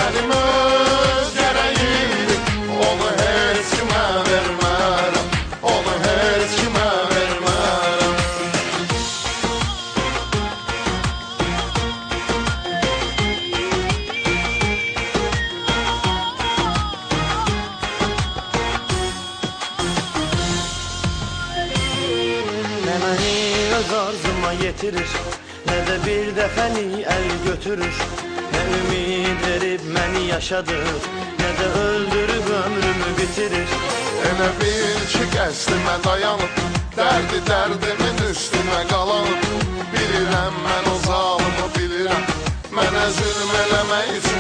mənim öz gərəyimdir. Onu heç kimə vermərəm, onu heç kimə vermərəm. Nə məni öz arzuma yetirir, nə də bir dəfəni əl götürür. Nə ümid verib məni yaşadır, nə də öldürüb ömrümü bitirir. Elə bil ki qəsdimə dayanıb, dərdi dərdimin üstünə qalanıb. Bilirəm mən o zalımı bilirəm, mənə zülm eləmək üçün